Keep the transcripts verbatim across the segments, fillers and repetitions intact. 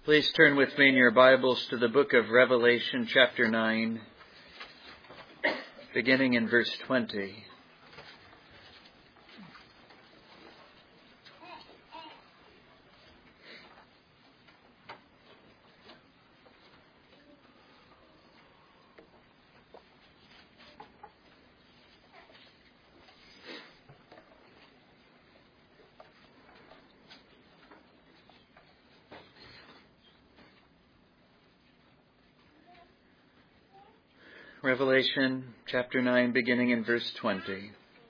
Please turn with me in your Bibles to the book of Revelation, chapter nine, beginning in verse twenty. Revelation chapter nine, beginning in verse twenty.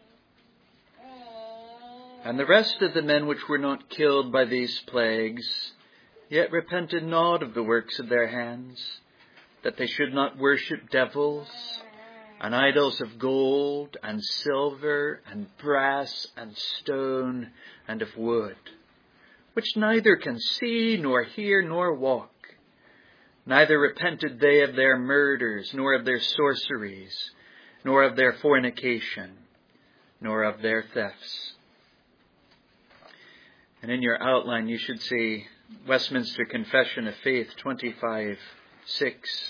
And the rest of the men which were not killed by these plagues, yet repented not of the works of their hands, that they should not worship devils, and idols of gold, and silver, and brass, and stone, and of wood, which neither can see, nor hear, nor walk. Neither repented they of their murders, nor of their sorceries, nor of their fornication, nor of their thefts. And in your outline you should see Westminster Confession of Faith twenty-five six.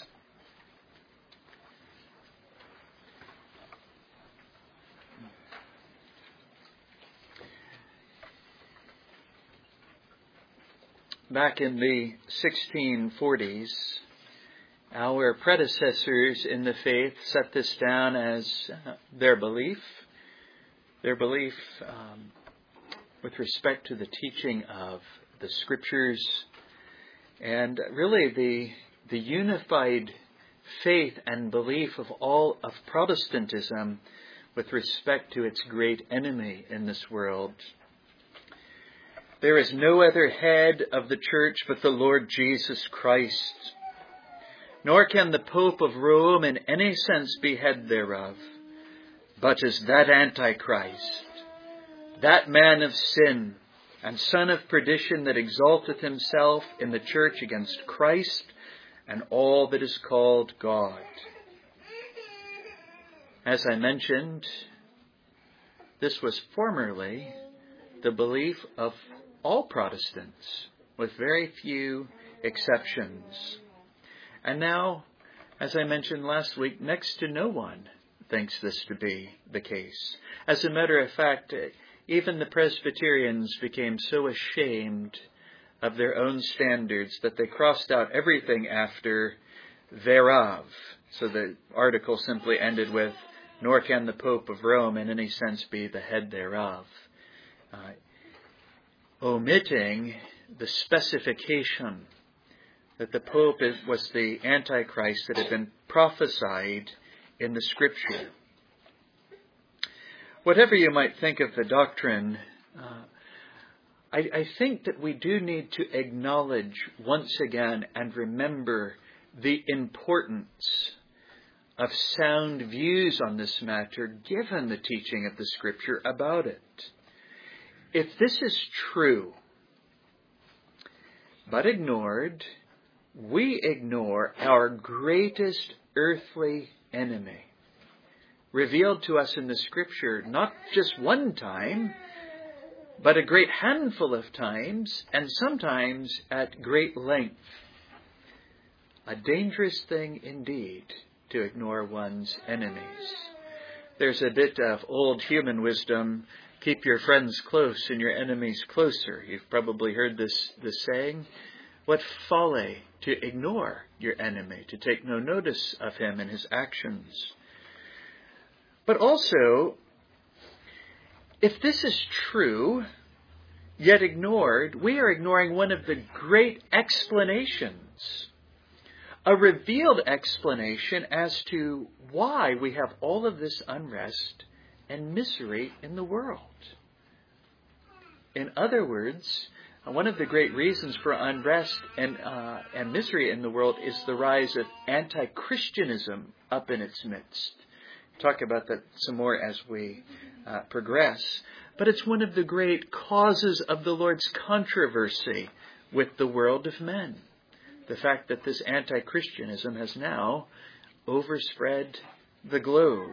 Back in the sixteen forties, our predecessors in the faith set this down as uh, their belief, their belief um, with respect to the teaching of the Scriptures, and really the the unified faith and belief of all of Protestantism with respect to its great enemy in this world. There is no other head of the church but the Lord Jesus Christ, nor can the Pope of Rome in any sense be head thereof, but is that Antichrist, that man of sin and son of perdition that exalteth himself in the church against Christ and all that is called God. As I mentioned, this was formerly the belief of all Protestants, with very few exceptions. And now, as I mentioned last week, next to no one thinks this to be the case. As a matter of fact, even the Presbyterians became so ashamed of their own standards that they crossed out everything after thereof. So the article simply ended with, nor can the Pope of Rome in any sense be the head thereof. Uh, omitting the specification that the Pope is, was the Antichrist that had been prophesied in the Scripture. Whatever you might think of the doctrine, uh, I, I think that we do need to acknowledge once again and remember the importance of sound views on this matter, given the teaching of the Scripture about it. If this is true, but ignored, we ignore our greatest earthly enemy, revealed to us in the Scripture not just one time, but a great handful of times, and sometimes at great length. A dangerous thing indeed to ignore one's enemies. There's a bit of old human wisdom: keep your friends close and your enemies closer. You've probably heard this, this saying. What folly to ignore your enemy, to take no notice of him and his actions. But also, if this is true, yet ignored, we are ignoring one of the great explanations, a revealed explanation as to why we have all of this unrest and misery in the world. In other words, one of the great reasons for unrest and uh, and misery in the world is the rise of anti-Christianism up in its midst. We'll talk about that some more as we uh, progress. But it's one of the great causes of the Lord's controversy with the world of men. The fact that this anti-Christianism has now overspread the globe.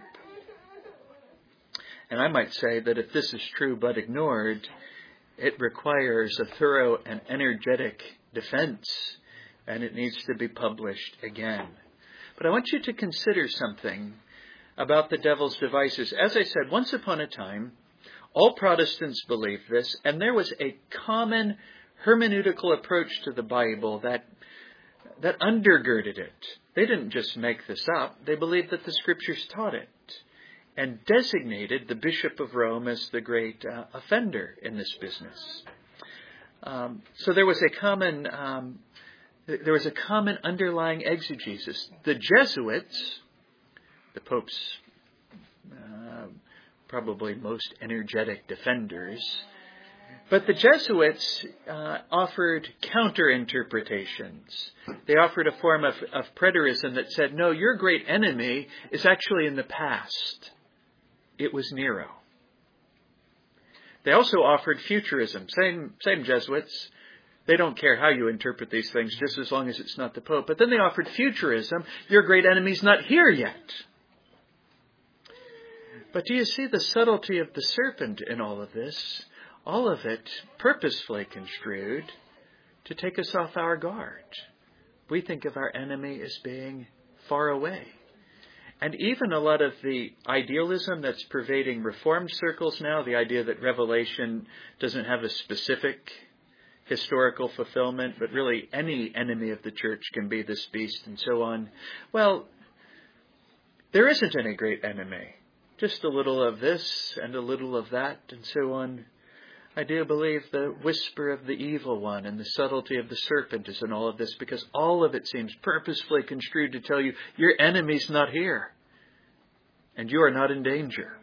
And I might say that if this is true but ignored, it requires a thorough and energetic defense and it needs to be published again. But I want you to consider something about the devil's devices. As I said, once upon a time, all Protestants believed this, and there was a common hermeneutical approach to the Bible that that undergirded it. They didn't just make this up. They believed that the Scriptures taught it and designated the Bishop of Rome as the great uh, offender in this business. Um, so there was a common um, there was a common underlying exegesis. The Jesuits, the Pope's uh, probably most energetic defenders, but the Jesuits uh, offered counter-interpretations. They offered a form of, of preterism that said, no, your great enemy is actually in the past. It was Nero. They also offered futurism. Same, same Jesuits. They don't care how you interpret these things, just as long as it's not the Pope. But then they offered futurism. Your great enemy's not here yet. But do you see the subtlety of the serpent in all of this? All of it purposefully construed to take us off our guard. We think of our enemy as being far away. And even a lot of the idealism that's pervading Reformed circles now, the idea that Revelation doesn't have a specific historical fulfillment, but really any enemy of the church can be this beast and so on. Well, there isn't any great enemy. Just a little of this and a little of that and so on. I do believe the whisper of the evil one and the subtlety of the serpent is in all of this, because all of it seems purposefully construed to tell you your enemy's not here and you are not in danger.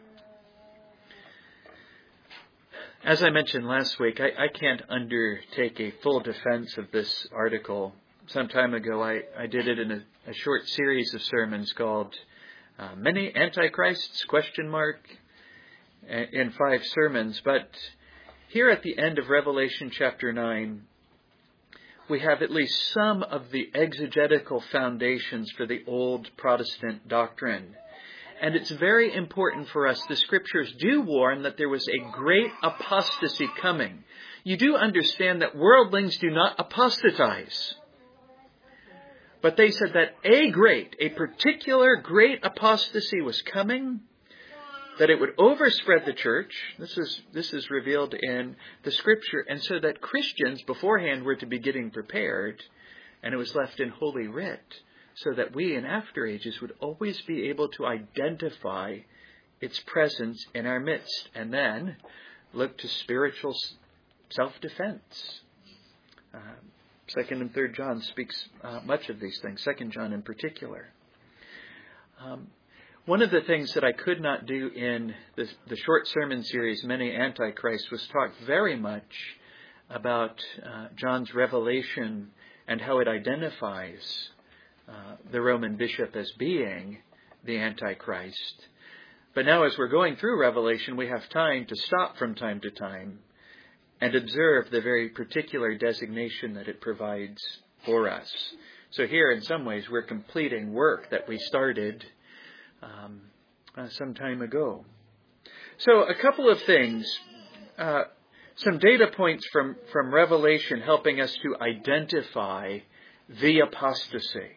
As I mentioned last week, I, I can't undertake a full defense of this article. Some time ago, I, I did it in a, a short series of sermons called uh, Many Antichrists, question mark, in five sermons. But here at the end of Revelation chapter nine, we have at least some of the exegetical foundations for the old Protestant doctrine. And it's very important for us. The Scriptures do warn that there was a great apostasy coming. You do understand that worldlings do not apostatize. But they said that a great, a particular great apostasy was coming, that it would overspread the church. This is this is revealed in the Scripture. And so that Christians beforehand were to be getting prepared, and it was left in Holy Writ, so that we in after ages would always be able to identify its presence in our midst, and then look to spiritual self-defense. Uh, Second and Third John speaks uh, much of these things, Second John in particular. Um, One of the things that I could not do in the, the short sermon series, Many Antichrists, was talk very much about uh, John's revelation and how it identifies uh, the Roman bishop as being the Antichrist. But now as we're going through Revelation, we have time to stop from time to time and observe the very particular designation that it provides for us. So here, in some ways, we're completing work that we started Um, uh, some time ago. So a couple of things, uh, some data points from, from Revelation helping us to identify the apostasy.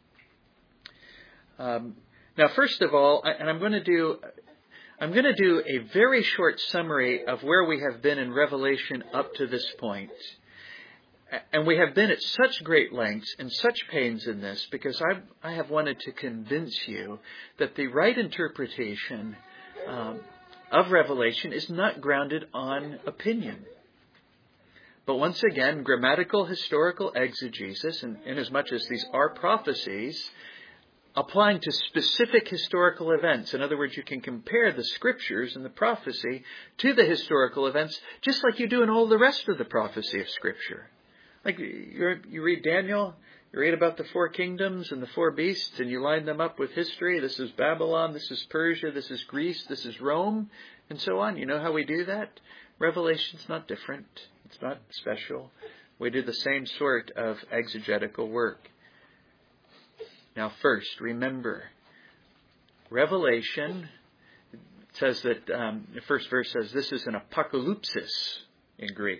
Um, now, first of all, I, and I'm going to do, I'm going to do a very short summary of where we have been in Revelation up to this point. And we have been at such great lengths and such pains in this because I've, I have wanted to convince you that the right interpretation um, of Revelation is not grounded on opinion. But once again, grammatical historical exegesis, and inasmuch as these are prophecies, applying to specific historical events. In other words, you can compare the Scriptures and the prophecy to the historical events just like you do in all the rest of the prophecy of Scripture. Like you you read Daniel, you read about the four kingdoms and the four beasts, and you line them up with history. This is Babylon, this is Persia, this is Greece, this is Rome, and so on. You know how we do that? Revelation's not different. It's not special. We do the same sort of exegetical work. Now first, remember, Revelation says that, um, the first verse says this is an apocalypsis in Greek.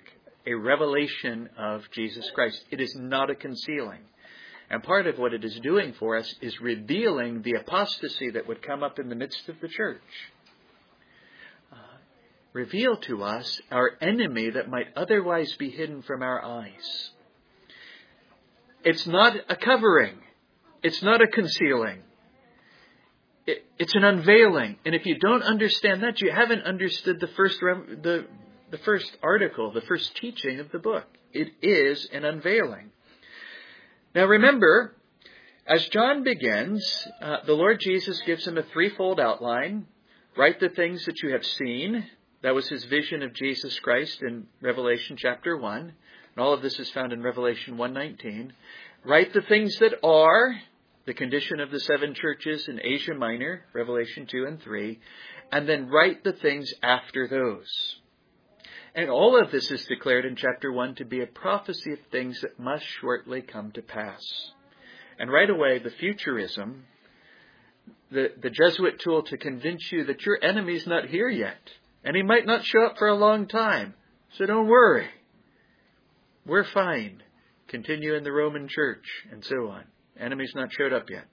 a revelation of Jesus Christ. It is not a concealing. And part of what it is doing for us is revealing the apostasy that would come up in the midst of the church. Uh, reveal to us our enemy that might otherwise be hidden from our eyes. It's not a covering. It's not a concealing. It, it's an unveiling. And if you don't understand that, you haven't understood the first the, the first article, the first teaching of the book. It is an unveiling. Now remember, as John begins, uh, the Lord Jesus gives him a threefold outline. Write the things that you have seen. That was his vision of Jesus Christ in Revelation chapter one. And all of this is found in Revelation one nineteen. Write the things that are, the condition of the seven churches in Asia Minor, Revelation two and three. And then write the things after those. And all of this is declared in chapter one to be a prophecy of things that must shortly come to pass. And right away, the futurism, the, the Jesuit tool to convince you that your enemy's not here yet. And he might not show up for a long time. So don't worry. We're fine. Continue in the Roman Church and so on. Enemy's not showed up yet.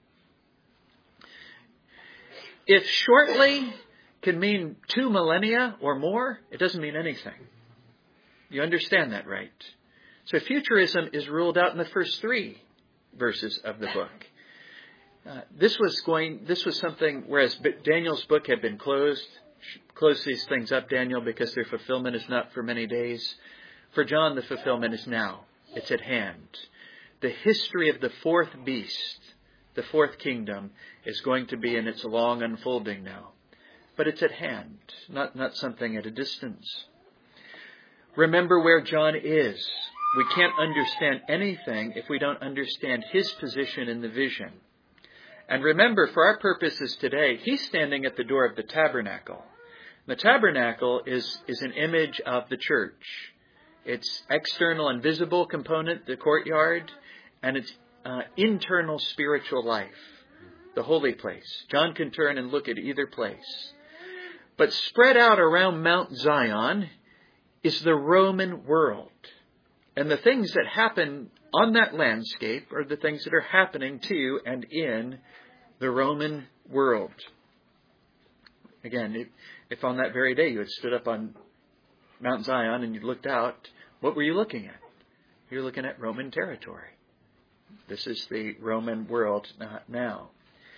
If shortly can mean two millennia or more, it doesn't mean anything. You understand that, right? So futurism is ruled out in the first three verses of the book. Uh, this was going. This was something, whereas Daniel's book had been closed. Close these things up, Daniel, because their fulfillment is not for many days. For John, the fulfillment is now. It's at hand. The history of the fourth beast, the fourth kingdom, is going to be in its long unfolding now. But it's at hand, not, not something at a distance. Remember where John is. We can't understand anything if we don't understand his position in the vision. And remember, for our purposes today, he's standing at the door of the tabernacle. The tabernacle is, is an image of the church. Its external and visible component, the courtyard, and its uh, internal spiritual life, the holy place. John can turn and look at either place. But spread out around Mount Zion is the Roman world. And the things that happen on that landscape are the things that are happening to and in the Roman world. Again, if, if on that very day you had stood up on Mount Zion and you looked out, what were you looking at? You're looking at Roman territory. This is the Roman world now.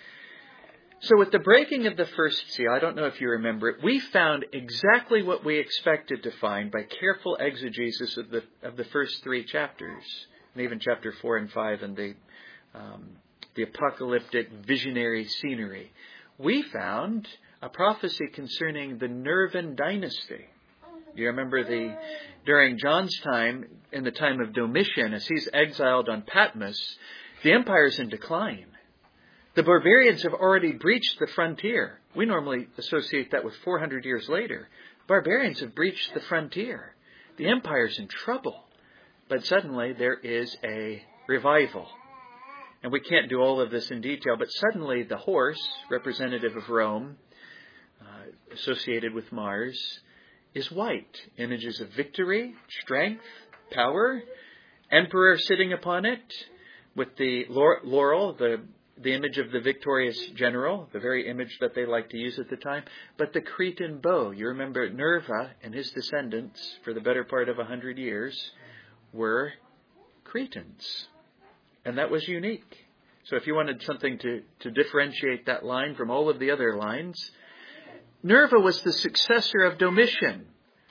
So with the breaking of the first seal, I don't know if you remember it, we found exactly what we expected to find by careful exegesis of the of the first three chapters, and even chapter four and five and the um, the apocalyptic visionary scenery. We found a prophecy concerning the Nervan dynasty. You remember the during John's time, in the time of Domitian, as he's exiled on Patmos, the empire's in decline. The barbarians have already breached the frontier. We normally associate that with four hundred years later. Barbarians have breached the frontier. The empire's in trouble. But suddenly there is a revival. And we can't do all of this in detail, but suddenly the horse, representative of Rome, uh, associated with Mars, is white. Images of victory, strength, power, emperor sitting upon it, with the laurel, the the image of the victorious general, the very image that they liked to use at the time, but the Cretan bow. You remember Nerva and his descendants, for the better part of a hundred years, were Cretans. And that was unique. So if you wanted something to, to differentiate that line from all of the other lines, Nerva was the successor of Domitian.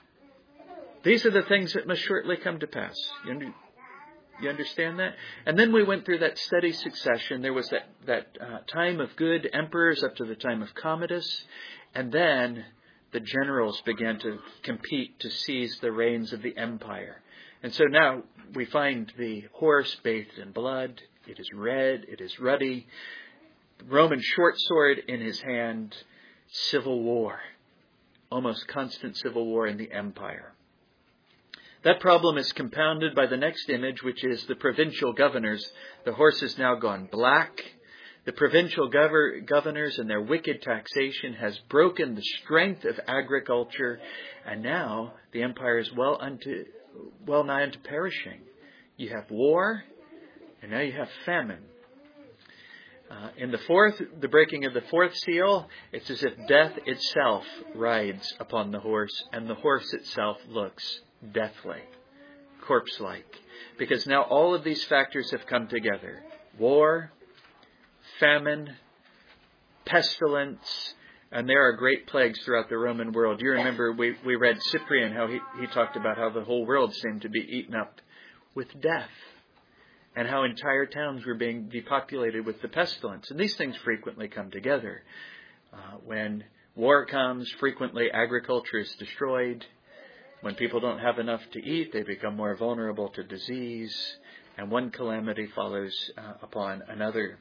These are the things that must shortly come to pass. You understand? You understand that? And then we went through that steady succession. There was that, that uh, time of good emperors up to the time of Commodus. And then the generals began to compete to seize the reins of the empire. And so now we find the horse bathed in blood. It is red. It is ruddy. The Roman short sword in his hand. Civil war. Almost constant civil war in the empire. That problem is compounded by the next image, which is the provincial governors. The horse has now gone black. The provincial gov- governors and their wicked taxation has broken the strength of agriculture. And now the empire is well unto, well nigh unto perishing. You have war, and now you have famine. Uh, in the fourth, the breaking of the fourth seal, it's as if death itself rides upon the horse, and the horse itself looks deathly, corpse-like. Because now all of these factors have come together. War, famine, pestilence, and there are great plagues throughout the Roman world. You remember we, we read Cyprian, how he, he talked about how the whole world seemed to be eaten up with death, and how entire towns were being depopulated with the pestilence. And these things frequently come together. Uh, when war comes, frequently agriculture is destroyed. When people don't have enough to eat, they become more vulnerable to disease, and one calamity follows uh, upon another.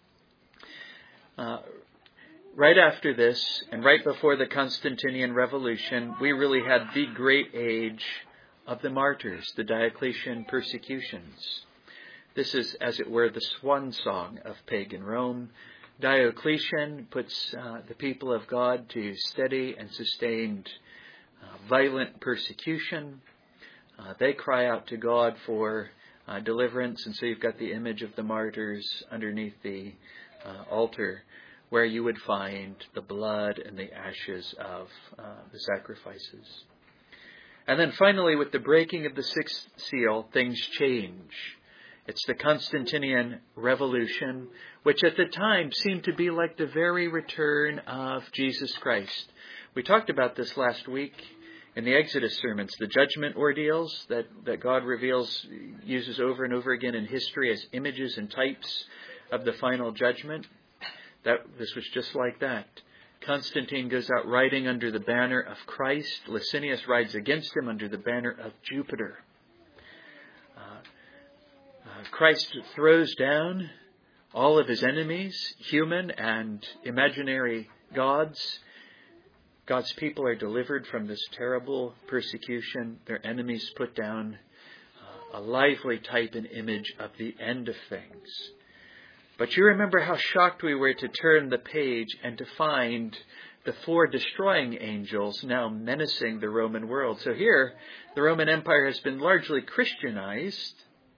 Uh, right after this, and right before the Constantinian Revolution, we really had the great age of the martyrs, the Diocletian persecutions. This is, as it were, the swan song of pagan Rome. Diocletian puts uh, the people of God to steady and sustained uh, violent persecution. Uh, they cry out to God for uh, deliverance, and so you've got the image of the martyrs underneath the uh, altar, where you would find the blood and the ashes of uh, the sacrifices. And then finally, with the breaking of the sixth seal, things change. It's the Constantinian Revolution, which at the time seemed to be like the very return of Jesus Christ. We talked about this last week in the Exodus sermons, the judgment ordeals that, that God reveals, uses over and over again in history as images and types of the final judgment. That this was just like that. Constantine goes out riding under the banner of Christ. Licinius rides against him under the banner of Jupiter. Uh, uh, Christ throws down all of his enemies, human and imaginary gods. God's people are delivered from this terrible persecution. Their enemies put down uh, a lively type and image of the end of things. But you remember how shocked we were to turn the page and to find the four destroying angels now menacing the Roman world. So here, the Roman Empire has been largely Christianized,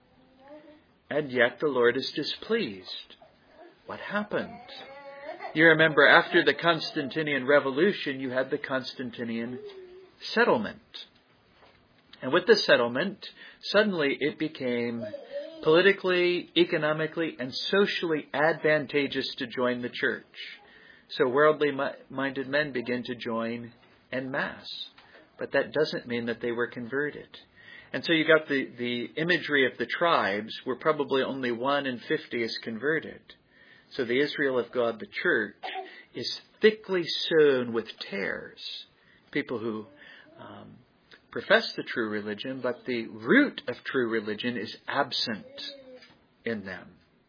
and yet the Lord is displeased. What happened? You remember after the Constantinian Revolution, you had the Constantinian settlement. And with the settlement, suddenly it became politically, economically, and socially advantageous to join the church. So worldly-minded men begin to join en masse. But that doesn't mean that they were converted. And so you got the, the imagery of the tribes, where probably only one in fifty is converted. So the Israel of God, the church, is thickly sown with tares. People who um, profess the true religion, but the root of true religion is absent in them.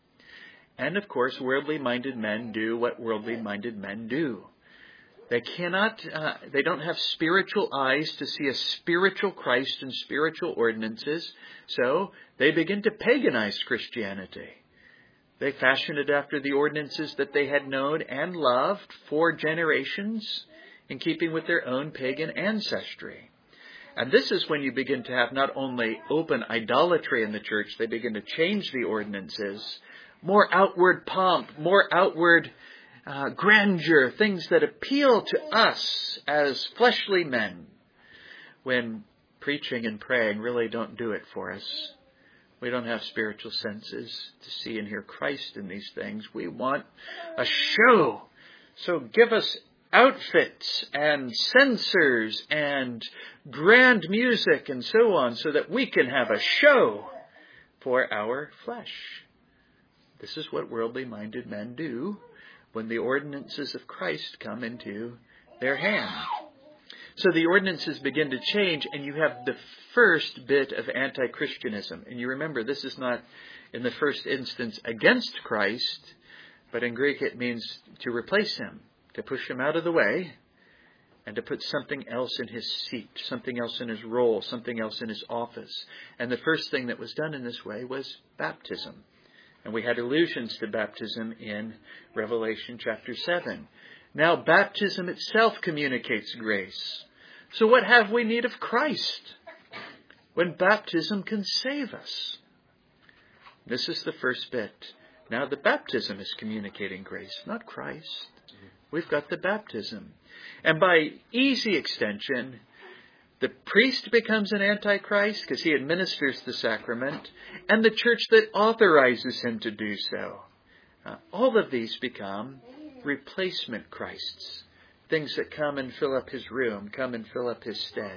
And of course, worldly-minded men do what worldly-minded men do. They cannot, uh, they don't have spiritual eyes to see a spiritual Christ and spiritual ordinances, so they begin to paganize Christianity. They fashion it after the ordinances that they had known and loved for generations, in keeping with their own pagan ancestry. And this is when you begin to have not only open idolatry in the church, they begin to change the ordinances, more outward pomp, more outward uh, grandeur, things that appeal to us as fleshly men, when preaching and praying really don't do it for us. We don't have spiritual senses to see and hear Christ in these things. We want a show. So give us outfits and censers and grand music and so on, so that we can have a show for our flesh. This is what worldly-minded men do when the ordinances of Christ come into their hand. So the ordinances begin to change, and you have the first bit of anti-Christianism. And you remember, this is not in the first instance against Christ, but in Greek it means to replace him, to push him out of the way, and to put something else in his seat, something else in his role, something else in his office. And the first thing that was done in this way was baptism. And we had allusions to baptism in Revelation chapter seven. Now baptism itself communicates grace. So what have we need of Christ? when baptism can save us. This is the first bit. Now the baptism is communicating grace, not Christ. We've got the baptism. And by easy extension, the priest becomes an antichrist because he administers the sacrament, and the church that authorizes him to do so. Uh, all of these become replacement Christs. Things that come and fill up his room, come and fill up his stead.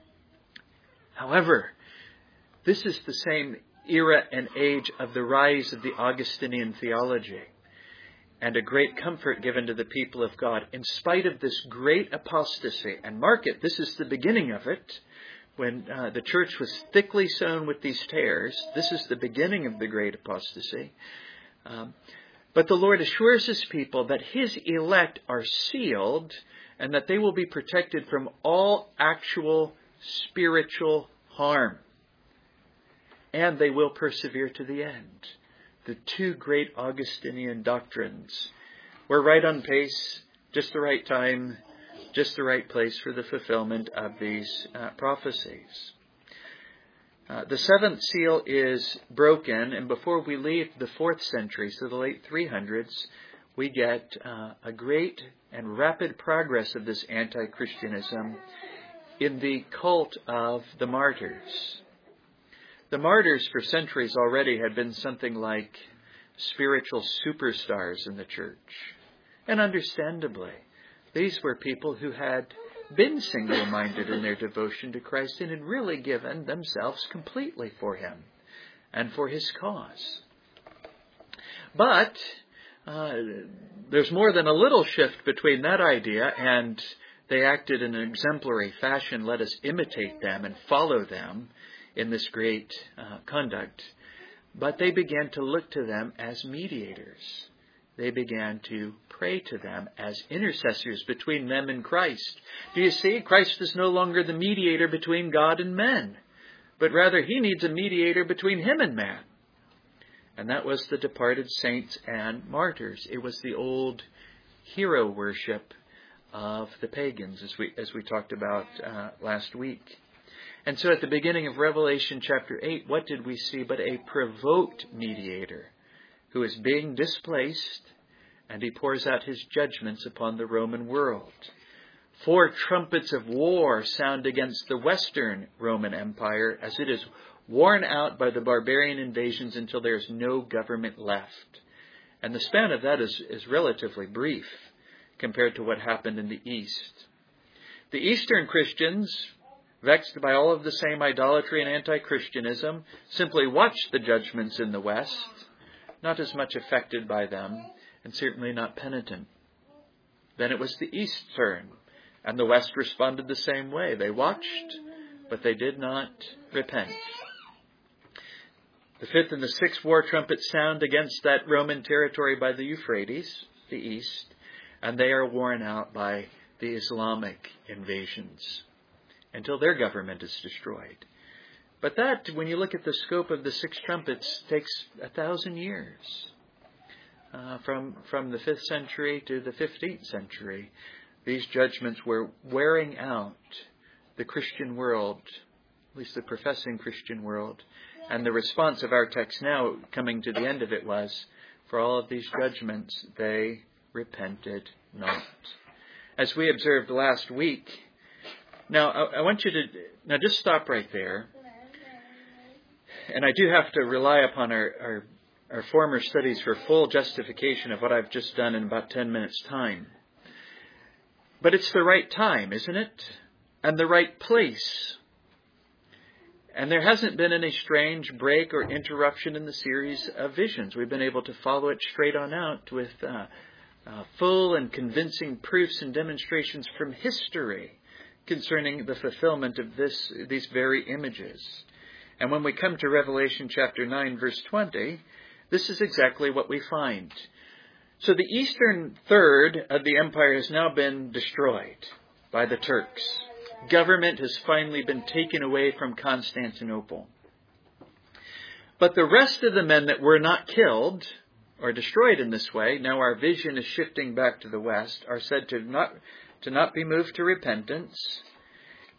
However, this is the same era and age of the rise of the Augustinian theology, and a great comfort given to the people of God in spite of this great apostasy. And mark it, this is the beginning of it. When uh, the church was thickly sown with these tares, this is the beginning of the great apostasy. Um, but the Lord assures his people that his elect are sealed and that they will be protected from all actual spiritual harm. And they will persevere to the end. The two great Augustinian doctrines were right on pace, just the right time, just the right place for the fulfillment of these uh, prophecies. Uh, the seventh seal is broken, and before we leave the fourth century, so the late three hundreds, we get uh, a great and rapid progress of this anti-Christianism in the cult of the martyrs. The martyrs for centuries already had been something like spiritual superstars in the church. And understandably, these were people who had been single-minded in their devotion to Christ and had really given themselves completely for him and for his cause. But uh, there's more than a little shift between that idea and they acted in an exemplary fashion. Let us imitate them and follow them in this great uh, conduct. But they began to look to them as mediators. They began to pray to them as intercessors between them and Christ. Do you see? Christ is no longer the mediator between God and men, but rather he needs a mediator between him and man. And that was the departed saints and martyrs. It was the old hero worship of the pagans, as we as we talked about uh, last week. And so at the beginning of Revelation chapter eight, what did we see but a provoked mediator who is being displaced, and he pours out his judgments upon the Roman world. Four trumpets of war sound against the Western Roman Empire as it is worn out by the barbarian invasions until there is no government left. And the span of that is, is relatively brief compared to what happened in the East. The Eastern Christians, vexed by all of the same idolatry and anti-Christianism, simply watched the judgments in the West, not as much affected by them, and certainly not penitent. Then it was the East's turn, and the West responded the same way. They watched, but they did not repent. The fifth and the sixth war trumpets sound against that Roman territory by the Euphrates, the East, and they are worn out by the Islamic invasions until their government is destroyed. But that, when you look at the scope of the six trumpets, takes a thousand years. Uh, from, from the fifth century to the fifteenth century, these judgments were wearing out the Christian world, at least the professing Christian world. And the response of our text now, coming to the end of it, was, for all of these judgments, they repented not. As we observed last week, now I, I want you to, now just stop right there. And I do have to rely upon our, our, our former studies for full justification of what I've just done in about ten minutes' time. But it's the right time, isn't it? And the right place. And there hasn't been any strange break or interruption in the series of visions. We've been able to follow it straight on out with uh, uh, full and convincing proofs and demonstrations from history concerning the fulfillment of this these very images. And when we come to Revelation chapter nine, verse twenty, this is exactly what we find. So the eastern third of the empire has now been destroyed by the Turks. Government has finally been taken away from Constantinople. But the rest of the men that were not killed or destroyed in this way, now our vision is shifting back to the west, are said to not, to not be moved to repentance.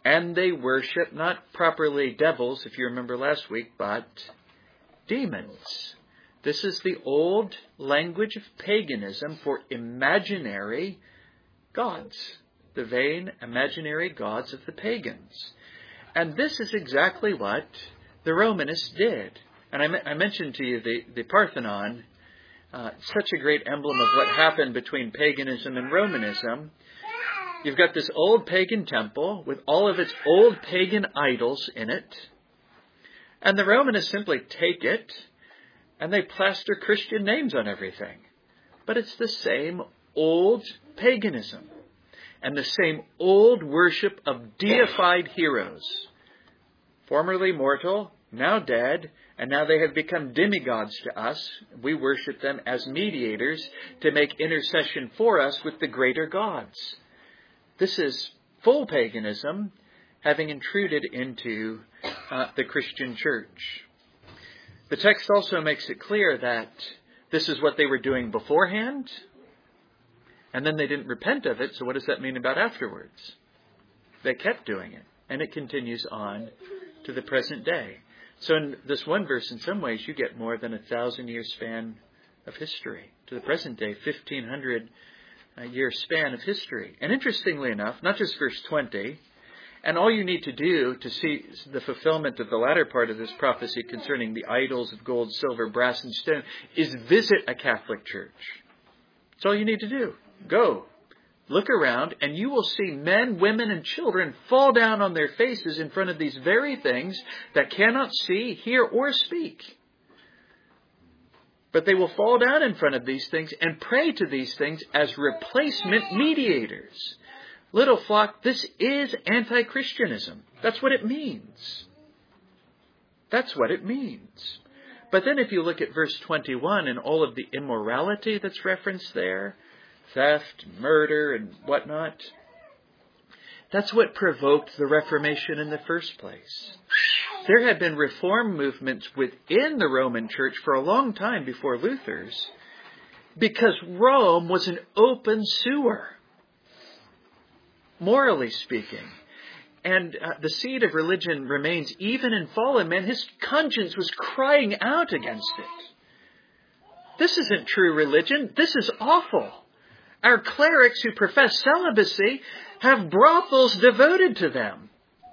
And they worship not properly devils, if you remember last week, but demons. This is the old language of paganism for imaginary gods, the vain imaginary gods of the pagans. And this is exactly what the Romanists did. And I, I mentioned to you the, the Parthenon, uh, such a great emblem of what happened between paganism and Romanism. You've got this old pagan temple with all of its old pagan idols in it. And the Romanists simply take it and they plaster Christian names on everything. But it's the same old paganism and the same old worship of deified heroes. Formerly mortal, now dead, and now they have become demigods to us. We worship them as mediators to make intercession for us with the greater gods. This is full paganism having intruded into uh, the Christian church. The text also makes it clear that this is what they were doing beforehand, and then they didn't repent of it, so what does that mean about afterwards? They kept doing it, and it continues on to the present day. So in this one verse, in some ways, you get more than a thousand-year span of history. To the present day, fifteen hundred year span of history. And interestingly enough, not just verse twenty, and all you need to do to see the fulfillment of the latter part of this prophecy concerning the idols of gold, silver, brass, and stone is visit a Catholic church. That's all you need to do. Go. Look around, and you will see men, women, and children fall down on their faces in front of these very things that cannot see, hear, or speak. But they will fall down in front of these things and pray to these things as replacement mediators. Little flock, this is anti-Christianism. That's what it means. That's what it means. But then if you look at verse twenty-one and all of the immorality that's referenced there, theft, murder, and whatnot, that's what provoked the Reformation in the first place. There had been reform movements within the Roman Church for a long time before Luther's, because Rome was an open sewer, morally speaking. And uh, the seed of religion remains even in fallen man. His conscience was crying out against it. This isn't true religion. This is awful. Our clerics who profess celibacy have brothels devoted to them.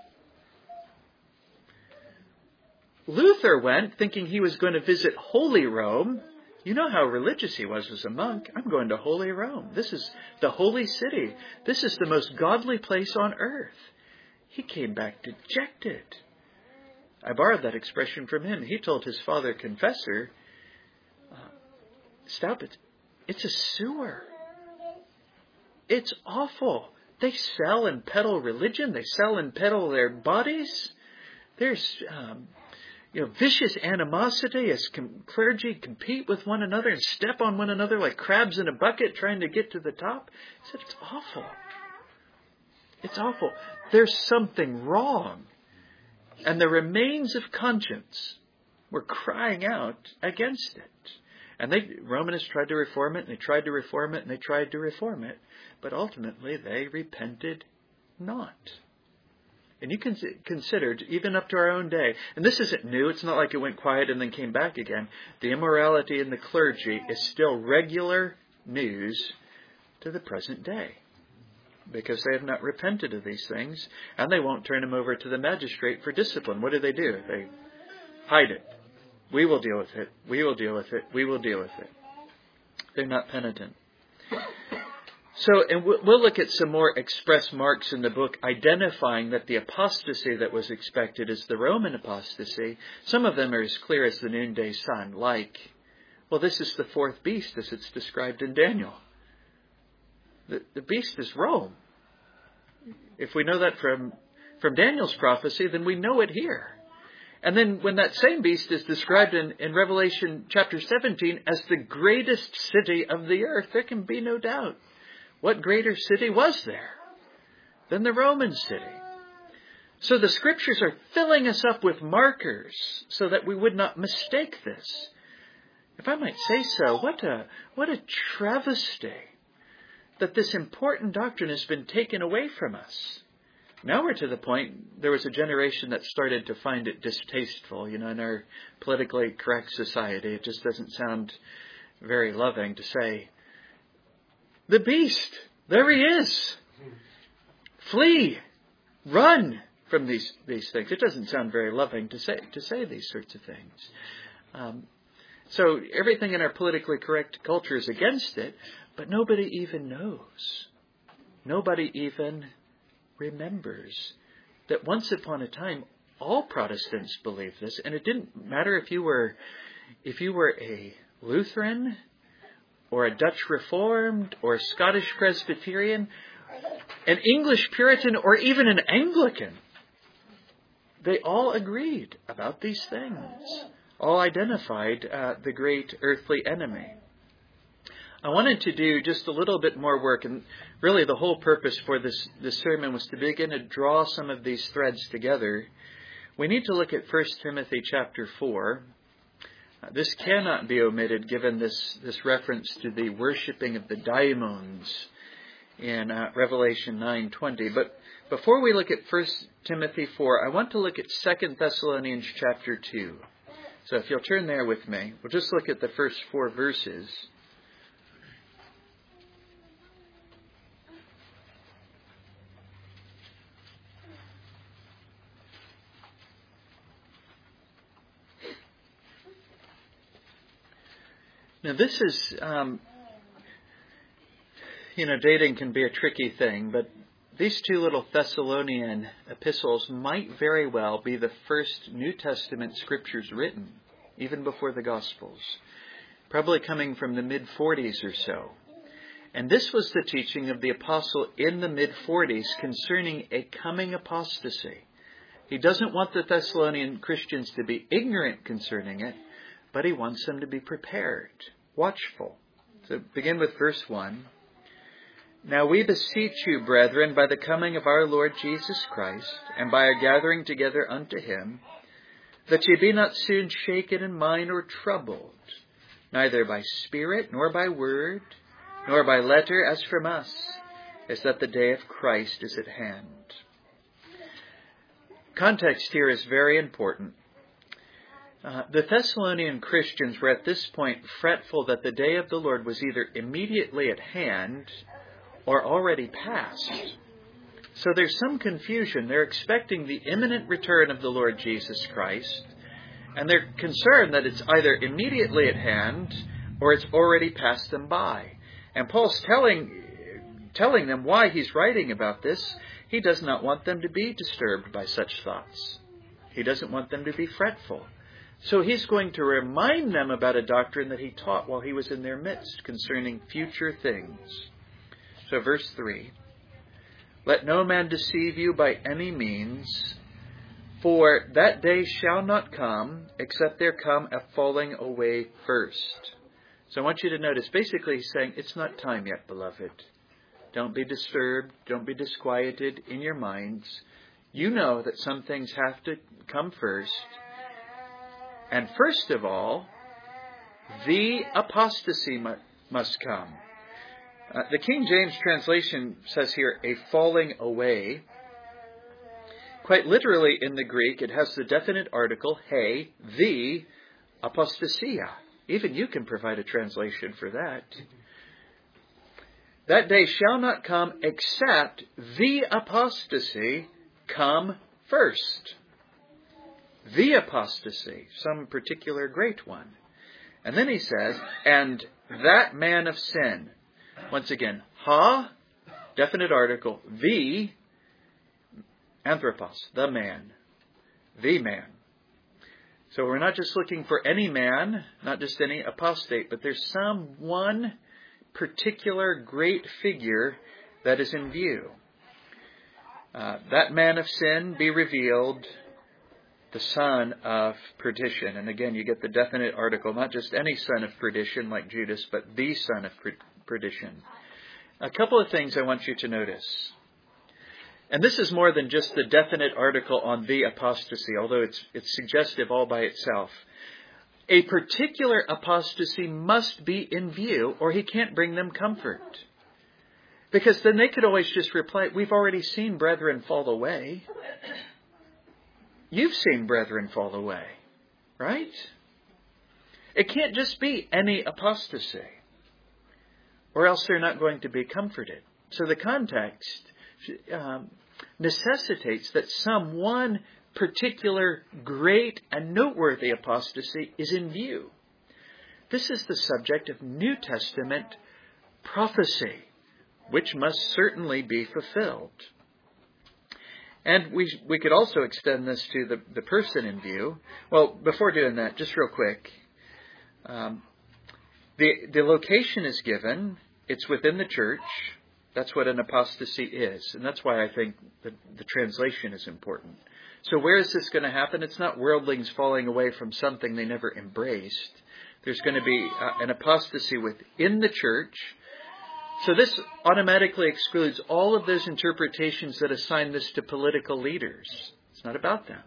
Luther went thinking he was going to visit Holy Rome. You know how religious he was as a monk. I'm going to Holy Rome. This is the holy city. This is the most godly place on earth. He came back dejected. I borrowed that expression from him. He told his father confessor, uh, stop it. It's a sewer. It's awful. They sell and peddle religion. They sell and peddle their bodies. There's um, you know, vicious animosity as com- clergy compete with one another and step on one another like crabs in a bucket trying to get to the top. He said, it's awful. It's awful. There's something wrong. And the remains of conscience were crying out against it. And they, Romanists tried to reform it, and they tried to reform it, and they tried to reform it. But ultimately, they repented not. And you can consider, even up to our own day, and this isn't new, it's not like it went quiet and then came back again. The immorality in the clergy is still regular news to the present day. Because they have not repented of these things, and they won't turn them over to the magistrate for discipline. What do they do? They hide it. We will deal with it. We will deal with it. We will deal with it. They're not penitent. So, and we'll look at some more express marks in the book identifying that the apostasy that was expected is the Roman apostasy. Some of them are as clear as the noonday sun, like, well, this is the fourth beast as it's described in Daniel. The, the beast is Rome. If we know that from, from Daniel's prophecy, then we know it here. And then when that same beast is described in, in Revelation chapter seventeen as the greatest city of the earth, there can be no doubt. What greater city was there than the Roman city? So the scriptures are filling us up with markers so that we would not mistake this. If I might say so, what a, what a travesty that this important doctrine has been taken away from us. Now we're to the point, there was a generation that started to find it distasteful. You know, in our politically correct society, it just doesn't sound very loving to say, the beast, there he is. Flee, run from these, these things. It doesn't sound very loving to say, to say these sorts of things. Um, so everything in our politically correct culture is against it, but nobody even knows. Nobody even remembers that once upon a time, all Protestants believed this, and it didn't matter if you were, if you were a Lutheran, or a Dutch Reformed, or a Scottish Presbyterian, an English Puritan, or even an Anglican. They all agreed about these things. All identified uh, the great earthly enemy. I wanted to do just a little bit more work, and really the whole purpose for this, this sermon was to begin to draw some of these threads together. We need to look at First Timothy chapter four. Uh, this cannot be omitted given this, this reference to the worshipping of the daimons in uh, Revelation nine twenty. But before we look at First Timothy four, I want to look at Second Thessalonians chapter two. So if you'll turn there with me, we'll just look at the first four verses. Now this is, um, you know, dating can be a tricky thing, but these two little Thessalonian epistles might very well be the first New Testament scriptures written, even before the Gospels, probably coming from the mid forties or so. And this was the teaching of the apostle in the mid forties concerning a coming apostasy. He doesn't want the Thessalonian Christians to be ignorant concerning it, but he wants them to be prepared, watchful. So begin with verse one. Now we beseech you, brethren, by the coming of our Lord Jesus Christ, and by our gathering together unto him, that ye be not soon shaken in mind or troubled, neither by spirit, nor by word, nor by letter as from us, as that the day of Christ is at hand. Context here is very important. Uh, the Thessalonian Christians were at this point fretful that the day of the Lord was either immediately at hand or already past. So there's some confusion. They're expecting the imminent return of the Lord Jesus Christ, and they're concerned that it's either immediately at hand or it's already passed them by. And Paul's telling, telling them why he's writing about this. He does not want them to be disturbed by such thoughts. He doesn't want them to be fretful. So he's going to remind them about a doctrine that he taught while he was in their midst concerning future things. So verse three, let no man deceive you by any means, for that day shall not come, except there come a falling away first. So I want you to notice, basically he's saying, it's not time yet, beloved. Don't be disturbed, don't be disquieted in your minds. You know that some things have to come first. And first of all, the apostasy mu- must come. Uh, the King James translation says here, a falling away. Quite literally in the Greek, it has the definite article, he, the apostasia. Even you can provide a translation for that. That day shall not come except the apostasy come first. The apostasy, some particular great one. And then he says, and that man of sin. Once again, ha, definite article, the, anthropos, the man, the man. So we're not just looking for any man, not just any apostate, but there's some one particular great figure that is in view. Uh, that man of sin be revealed, the son of perdition. And again, you get the definite article, not just any son of perdition like Judas, but the son of perdition. A couple of things I want you to notice. And this is more than just the definite article on the apostasy, although it's, it's suggestive all by itself. A particular apostasy must be in view, or he can't bring them comfort. Because then they could always just reply, we've already seen brethren fall away. You've seen brethren fall away, right? It can't just be any apostasy, or else they're not going to be comforted. So the context um, necessitates that some one particular great and noteworthy apostasy is in view. This is the subject of New Testament prophecy, which must certainly be fulfilled. And we we could also extend this to the, the person in view. Well, before doing that, just real quick, um, the the location is given. It's within the church. That's what an apostasy is, and that's why I think the, the translation is important. So where is this going to happen? It's not worldlings falling away from something they never embraced. There's going to be uh, an apostasy within the church. So this automatically excludes all of those interpretations that assign this to political leaders. It's not about them.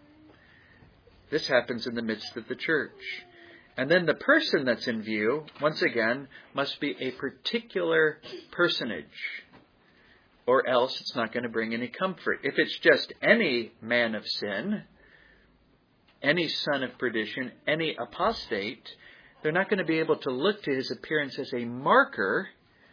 This happens in the midst of the church. And then the person that's in view, once again, must be a particular personage, or else it's not going to bring any comfort. If it's just any man of sin, any son of perdition, any apostate, they're not going to be able to look to his appearance as a marker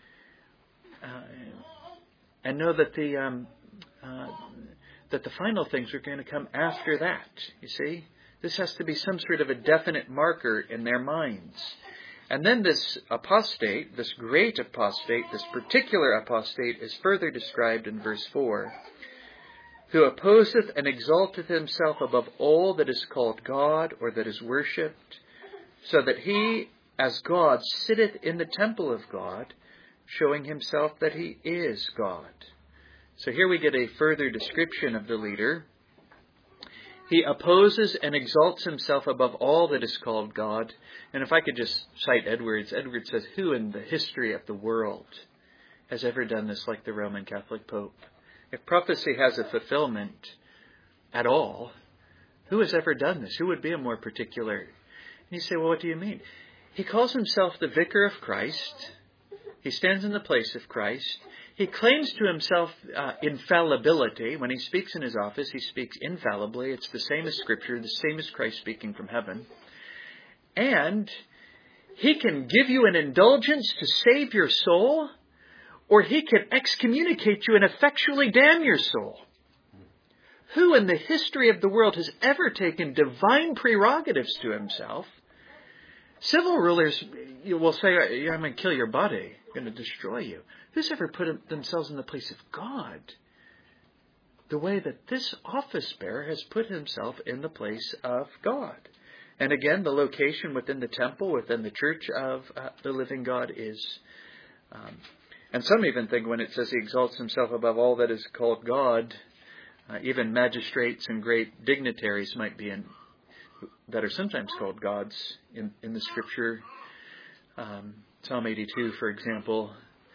uh, and know that the um, uh, that the final things are going to come after that. You see? This has to be some sort of a definite marker in their minds. And then this apostate, this great apostate, this particular apostate is further described in verse four. Who opposeth and exalteth himself above all that is called God or that is worshipped, so that he, as God, sitteth in the temple of God, showing himself that he is God. So here we get a further description of the leader. He opposes and exalts himself above all that is called God. And if I could just cite Edwards, Edwards says, who in the history of the world has ever done this like the Roman Catholic Pope? If prophecy has a fulfillment at all, who has ever done this? Who would be a more particular? And you say, well, what do you mean? He calls himself the vicar of Christ. He stands in the place of Christ. He claims to himself uh, infallibility. When he speaks in his office, he speaks infallibly. It's the same as Scripture, the same as Christ speaking from heaven. And he can give you an indulgence to save your soul, or he can excommunicate you and effectually damn your soul. Who in the history of the world has ever taken divine prerogatives to himself? Civil rulers will say, I'm going to kill your body, I'm going to destroy you. Who's ever put themselves in the place of God? The way that this office bearer has put himself in the place of God. And again, the location within the temple, within the church of uh, the living God is... Um, and some even think when it says he exalts himself above all that is called God, uh, even magistrates and great dignitaries might be in, that are sometimes called gods in, in the Scripture. Um, Psalm eighty-two, for example.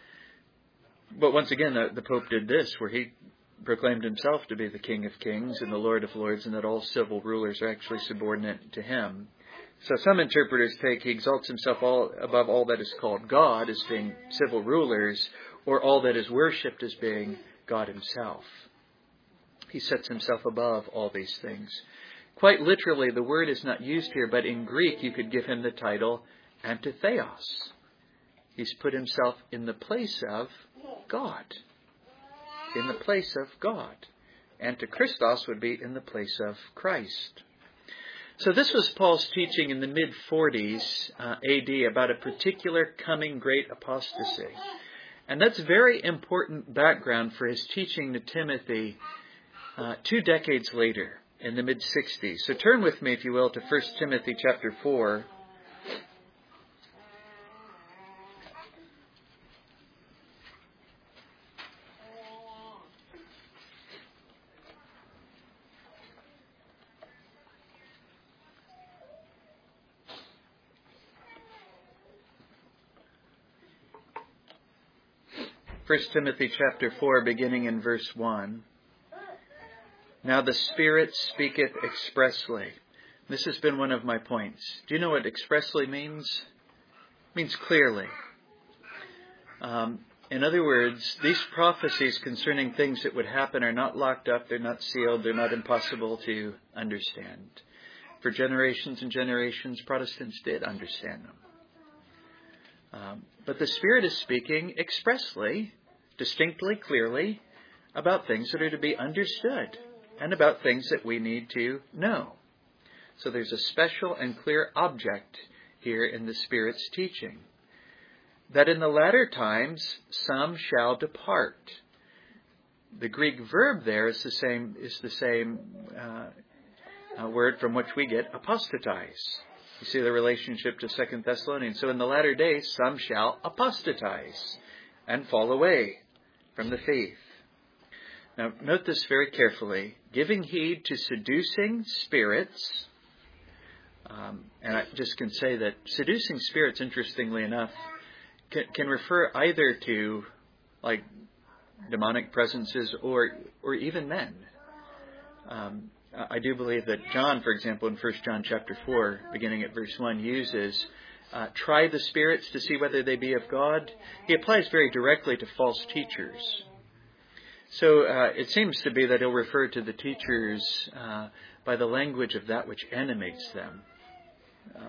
But once again, the, the Pope did this, where he proclaimed himself to be the King of Kings and the Lord of Lords, and that all civil rulers are actually subordinate to him. So some interpreters take he exalts himself all above all that is called God as being civil rulers, or all that is worshipped as being God himself. He sets himself above all these things. Quite literally, the word is not used here, but in Greek you could give him the title Antitheos. He's put himself in the place of God. In the place of God. Antichristos would be in the place of Christ. So this was Paul's teaching in the mid forties uh, A D about a particular coming great apostasy. And that's very important background for his teaching to Timothy uh, two decades later in the mid sixties. So turn with me, if you will, to First Timothy chapter four. First Timothy chapter four, beginning in verse one. Now the Spirit speaketh expressly. This has been one of my points. Do you know what expressly means? It means clearly. Um, In other words, these prophecies concerning things that would happen are not locked up, they're not sealed, they're not impossible to understand. For generations and generations, Protestants did understand them. Um, but the Spirit is speaking expressly, distinctly, clearly, about things that are to be understood and about things that we need to know. So there's a special and clear object here in the Spirit's teaching. That in the latter times some shall depart. The Greek verb there is the same is the same uh, uh, word from which we get apostatize. You see the relationship to Second Thessalonians. So in the latter days some shall apostatize and fall away from the faith. Now note this very carefully. Giving heed to seducing spirits. Um, and I just can say that seducing spirits, interestingly enough, Can, can refer either to like demonic presences or or even men. Um, I do believe that John, for example, in First John chapter four, beginning at verse one, uses uh, try the spirits to see whether they be of God. He applies very directly to false teachers. So uh, it seems to be that he'll refer to the teachers uh, by the language of that which animates them. Uh,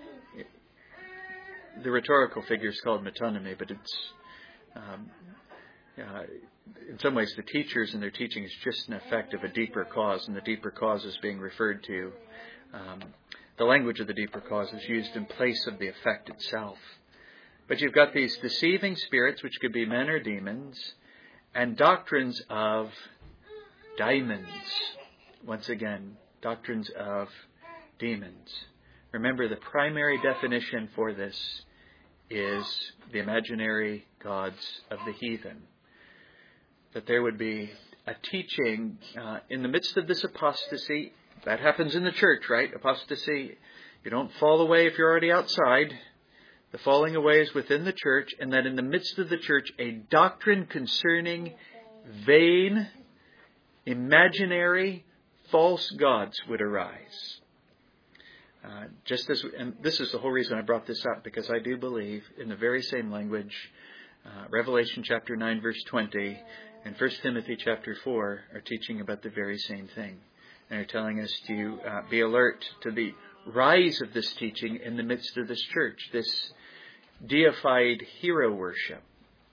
The rhetorical figure is called metonymy, but it's um, uh, in some ways the teachers and their teaching is just an effect of a deeper cause, and the deeper cause is being referred to. Um, the language of the deeper cause is used in place of the effect itself. But you've got these deceiving spirits, which could be men or demons, and doctrines of daimons. Once again, doctrines of demons. Remember, the primary definition for this is the imaginary gods of the heathen. That there would be a teaching uh, in the midst of this apostasy. That happens in the church, right? Apostasy, you don't fall away if you're already outside. The falling away is within the church, and that in the midst of the church, a doctrine concerning vain, imaginary, false gods would arise. Uh, just as, and this is the whole reason I brought this up, because I do believe in the very same language, uh, Revelation chapter nine verse twenty and First Timothy chapter four are teaching about the very same thing. And are telling us to uh, be alert to the rise of this teaching in the midst of this church, this deified hero worship.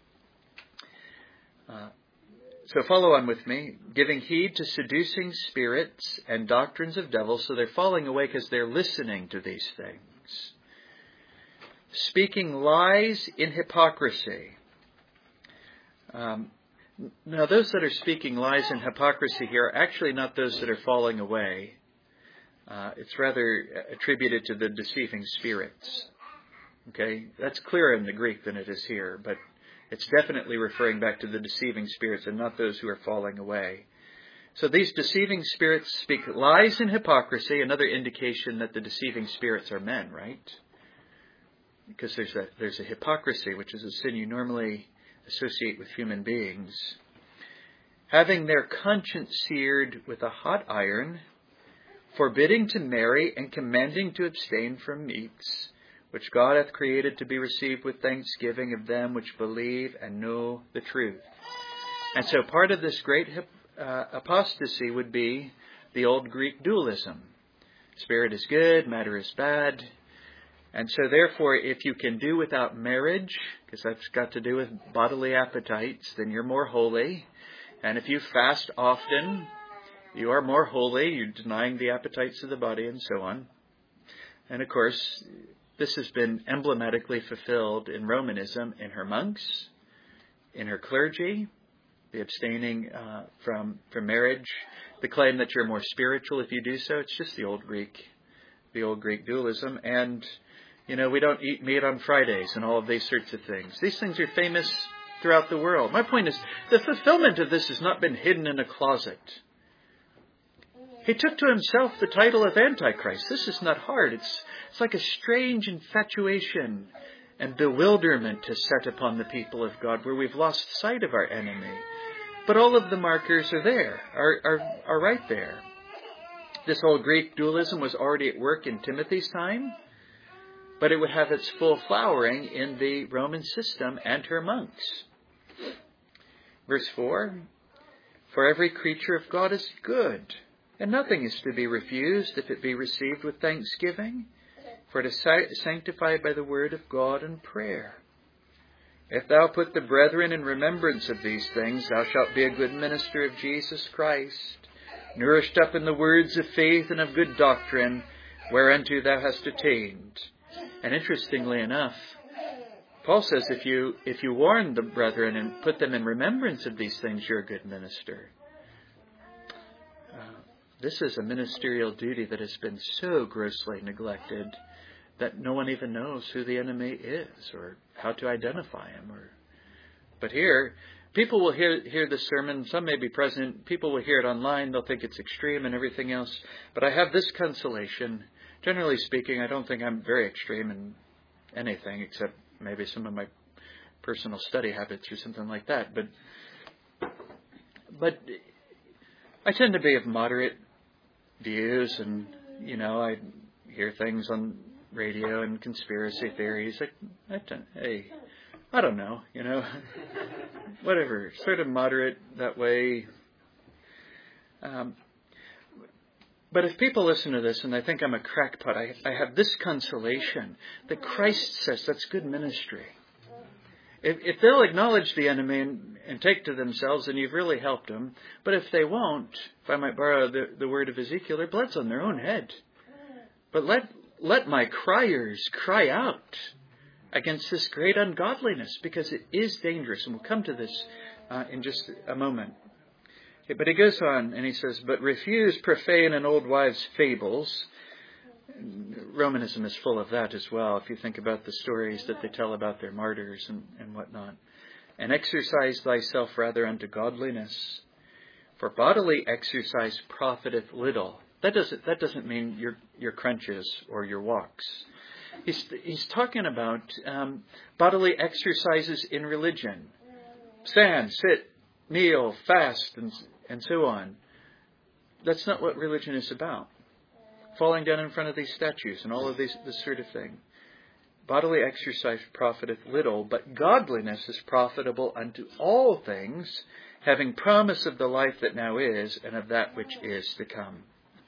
Uh, So follow on with me. Giving heed to seducing spirits and doctrines of devils. So they're falling away because they're listening to these things. Speaking lies in hypocrisy. Um, now those that are speaking lies in hypocrisy here are actually not those that are falling away. Uh, it's rather attributed to the deceiving spirits. Okay, that's clearer in the Greek than it is here, but it's definitely referring back to the deceiving spirits and not those who are falling away. So these deceiving spirits speak lies and hypocrisy, another indication that the deceiving spirits are men, right? Because there's a, there's a hypocrisy, which is a sin you normally associate with human beings. Having their conscience seared with a hot iron, forbidding to marry and commanding to abstain from meats, which God hath created to be received with thanksgiving of them which believe and know the truth. And so part of this great uh, apostasy would be the old Greek dualism. Spirit is good, matter is bad. And so therefore, if you can do without marriage, because that's got to do with bodily appetites, then you're more holy. And if you fast often, you are more holy. You're denying the appetites of the body and so on. And of course, this has been emblematically fulfilled in Romanism, in her monks, in her clergy, the abstaining uh, from from marriage, the claim that you're more spiritual if you do so. It's just the old Greek, the old Greek dualism. And, you know, we don't eat meat on Fridays and all of these sorts of things. These things are famous throughout the world. My point is, the fulfillment of this has not been hidden in a closet. He took to himself the title of Antichrist. This is not hard. It's, it's like a strange infatuation and bewilderment to set upon the people of God where we've lost sight of our enemy. But all of the markers are there, are, are, are right there. This whole Greek dualism was already at work in Timothy's time, but it would have its full flowering in the Roman system and her monks. Verse four, for every creature of God is good, and nothing is to be refused if it be received with thanksgiving, for it is sanctified by the word of God and prayer. If thou put the brethren in remembrance of these things, thou shalt be a good minister of Jesus Christ, nourished up in the words of faith and of good doctrine, whereunto thou hast attained. And interestingly enough, Paul says if you if you warn the brethren and put them in remembrance of these things, you're a good minister. Uh, this is a ministerial duty that has been so grossly neglected that no one even knows who the enemy is or how to identify him. Or, but here, people will hear hear the sermon. Some may be present. People will hear it online. They'll think it's extreme and everything else. But I have this consolation. Generally speaking, I don't think I'm very extreme in anything except maybe some of my personal study habits or something like that. But but I tend to be of moderate views, and, you know, I hear things on radio and conspiracy theories. I, I tend, hey, I don't know, you know, whatever, sort of moderate that way. Um, But if people listen to this and they think I'm a crackpot, I, I have this consolation that Christ says that's good ministry. If, if they'll acknowledge the enemy and, and take to themselves, then you've really helped them. But if they won't, if I might borrow the, the word of Ezekiel, their blood's on their own head. But let let my criers cry out against this great ungodliness, because it is dangerous. And we'll come to this uh, in just a moment. But he goes on and he says, but refuse profane and old wives' fables. Romanism is full of that as well, if you think about the stories that they tell about their martyrs and, and whatnot. And exercise thyself rather unto godliness. For bodily exercise profiteth little. That doesn't that doesn't mean your your crunches or your walks. He's he's talking about um, bodily exercises in religion. Stand, sit, kneel, fast, and and so on. That's not what religion is about. Falling down in front of these statues and all of these this sort of thing. Bodily exercise profiteth little, but godliness is profitable unto all things, having promise of the life that now is and of that which is to come.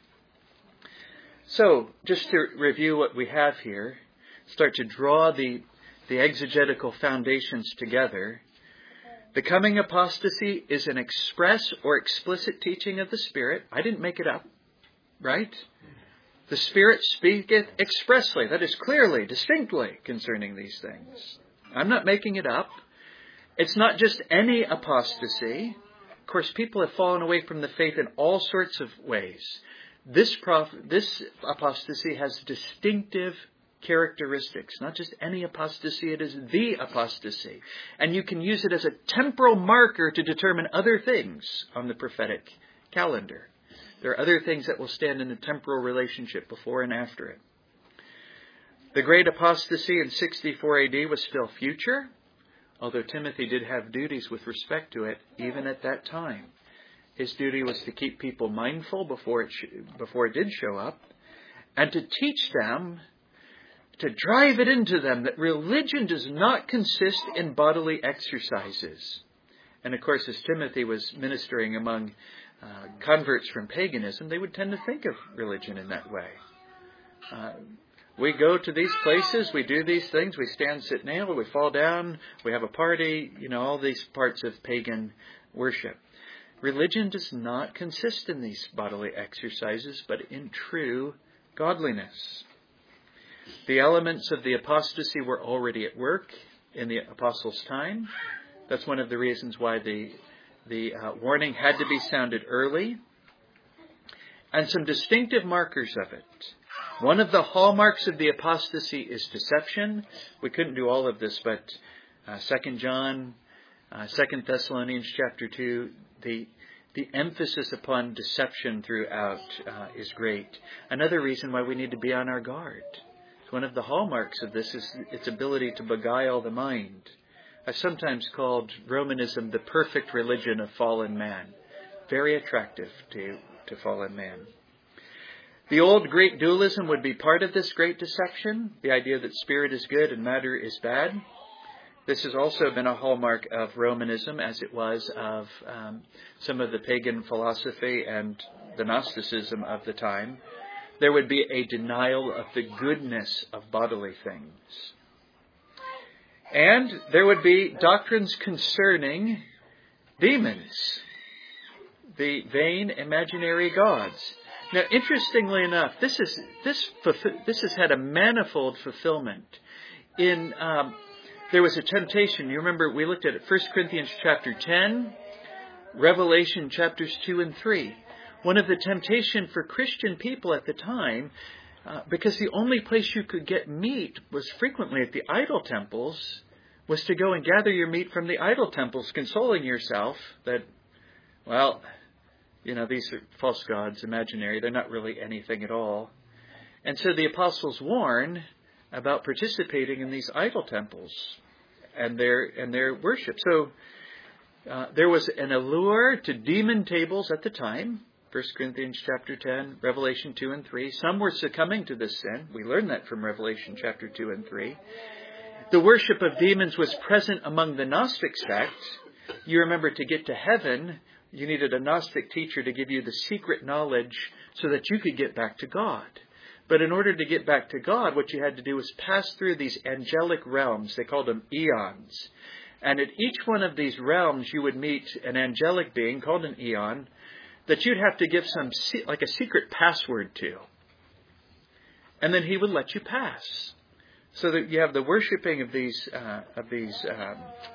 So, just to review what we have here, start to draw the, the exegetical foundations together. The coming apostasy is an express or explicit teaching of the Spirit. I didn't make it up, right? The Spirit speaketh expressly, that is clearly, distinctly concerning these things. I'm not making it up. It's not just any apostasy. Of course, people have fallen away from the faith in all sorts of ways. This prof- this apostasy has distinctive characteristics. Not just any apostasy, it is the apostasy. And you can use it as a temporal marker to determine other things on the prophetic calendar. There are other things that will stand in a temporal relationship before and after it. The great apostasy in sixty-four A D was still future, although Timothy did have duties with respect to it even at that time. His duty was to keep people mindful before it sh- before it did show up, and to teach them, to drive it into them, that religion does not consist in bodily exercises. And of course, as Timothy was ministering among uh, converts from paganism, they would tend to think of religion in that way. Uh, we go to these places, we do these things, we stand, sit, kneel, we fall down, we have a party, you know, all these parts of pagan worship. Religion does not consist in these bodily exercises, but in true godliness. The elements of the apostasy were already at work in the apostles' time. That's one of the reasons why the the uh, warning had to be sounded early. And some distinctive markers of it. One of the hallmarks of the apostasy is deception. We couldn't do all of this, but uh, Second John, uh, Second Thessalonians chapter two, the the emphasis upon deception throughout uh, is great. Another reason why we need to be on our guard. One of the hallmarks of this is its ability to beguile the mind. I've sometimes called Romanism the perfect religion of fallen man. Very attractive to, to fallen man. The old Greek dualism would be part of this great deception, the idea that spirit is good and matter is bad. This has also been a hallmark of Romanism, as it was of um, some of the pagan philosophy and the Gnosticism of the time. There would be a denial of the goodness of bodily things. And there would be doctrines concerning demons, the vain imaginary gods. Now, interestingly enough, this is this this has had a manifold fulfillment. In um, there was a temptation. You remember we looked at it, First Corinthians chapter ten, Revelation chapters two and three. One of the temptation for Christian people at the time, uh, because the only place you could get meat was frequently at the idol temples, was to go and gather your meat from the idol temples, consoling yourself that, well, you know, these are false gods, imaginary. They're not really anything at all. And so the apostles warn about participating in these idol temples and their and their worship. So uh, there was an allure to demon tables at the time. First Corinthians chapter ten, Revelation two and three. Some were succumbing to this sin. We learn that from Revelation chapter two and three. The worship of demons was present among the Gnostic sect. You remember, to get to heaven, you needed a Gnostic teacher to give you the secret knowledge so that you could get back to God. But in order to get back to God, what you had to do was pass through these angelic realms. They called them eons. And at each one of these realms, you would meet an angelic being called an eon that you'd have to give some, like a secret password to. And then he would let you pass. So that you have the worshiping of these uh, of these um,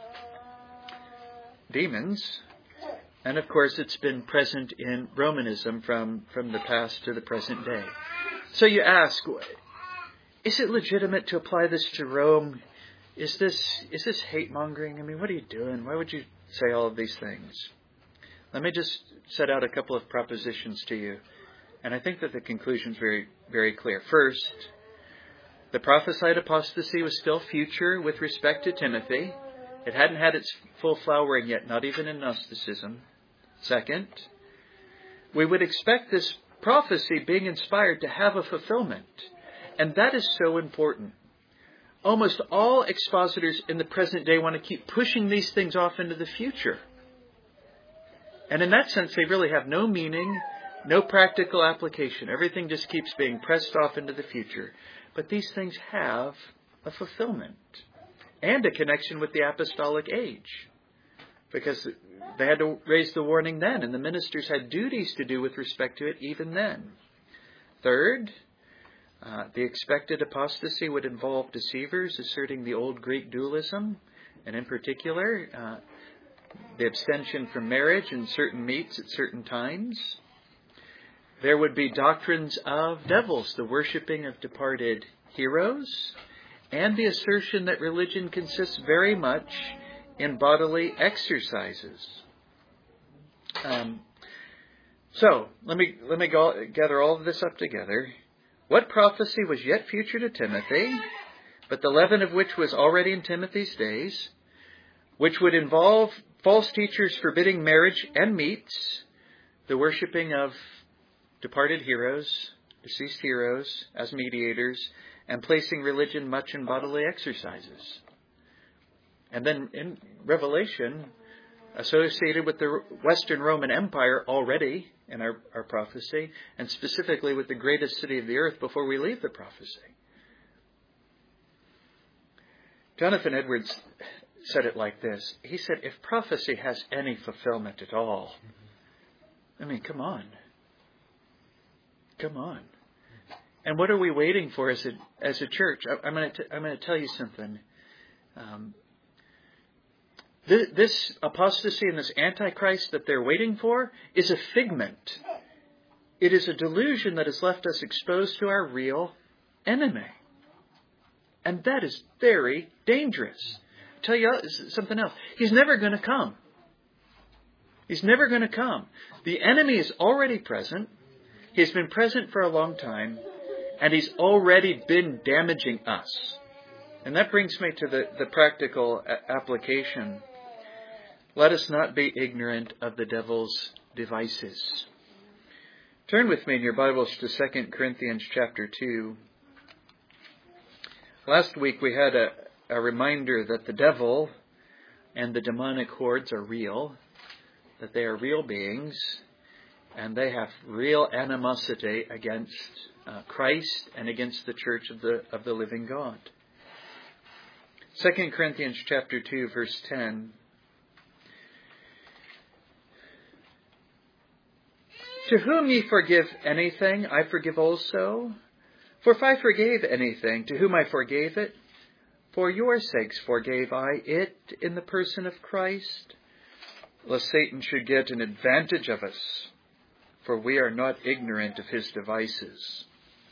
demons. And of course, it's been present in Romanism from, from the past to the present day. So you ask, is it legitimate to apply this to Rome? Is this is this hate mongering? I mean, what are you doing? Why would you say all of these things? Let me just set out a couple of propositions to you. And I think that the conclusion is very, very clear. First, the prophesied apostasy was still future with respect to Timothy. It hadn't had its full flowering yet, not even in Gnosticism. Second, we would expect this prophecy being inspired to have a fulfillment. And that is so important. Almost all expositors in the present day want to keep pushing these things off into the future. And in that sense, they really have no meaning, no practical application. Everything just keeps being pressed off into the future. But these things have a fulfillment and a connection with the apostolic age, because they had to raise the warning then, and the ministers had duties to do with respect to it even then. Third, uh, the expected apostasy would involve deceivers asserting the old Greek dualism, and in particular, uh, the abstention from marriage and certain meats at certain times. There would be doctrines of devils, the worshipping of departed heroes, and the assertion that religion consists very much in bodily exercises. Um, so, let me let me go, gather all of this up together. What prophecy was yet future to Timothy, but the leaven of which was already in Timothy's days, which would involve false teachers forbidding marriage and meats, the worshipping of departed heroes, deceased heroes as mediators, and placing religion much in bodily exercises. And then in Revelation, associated with the Western Roman Empire already in our, our prophecy, and specifically with the greatest city of the earth before we leave the prophecy. Jonathan Edwards said it like this. He said, if prophecy has any fulfillment at all, I mean, come on. Come on. And what are we waiting for as a as a church? I, I'm going to I'm going to tell you something. Um, th- this apostasy and this antichrist that they're waiting for is a figment. It is a delusion that has left us exposed to our real enemy, and that is very dangerous. I'll tell you something else. He's never going to come. He's never going to come. The enemy is already present. He's been present for a long time. And he's already been damaging us. And that brings me to the, the practical a- application. Let us not be ignorant of the devil's devices. Turn with me in your Bibles to Second Corinthians chapter two. Last week we had a, a reminder that the devil and the demonic hordes are real, that they are real beings, and they have real animosity against uh, Christ and against the church of the of the living God. Second Corinthians chapter two, verse ten. To whom ye forgive anything, I forgive also. For if I forgave anything, to whom I forgave it, for your sakes forgave I it in the person of Christ, lest Satan should get an advantage of us, for we are not ignorant of his devices.